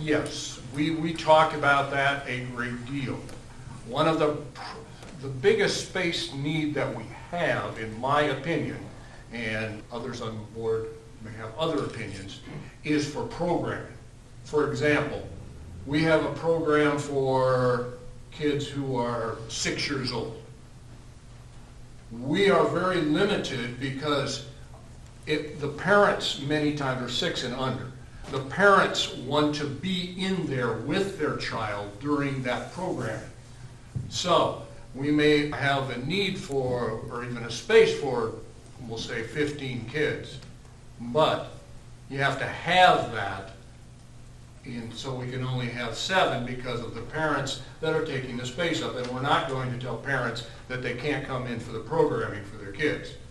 Yes, we talk about that a great deal. One of the biggest space need that we have, in my opinion, and others on the board may have other opinions, is for programming. For example, we have a program for kids who are 6 years old. We are very limited because the parents many times are 6 and under. The parents want to be in there with their child during that programming. So we may have a need for, or even a space for, we'll say 15 kids, but you have to have that, and so we can only have 7 because of the parents that are taking the space up, and we're not going to tell parents that they can't come in for the programming for their kids.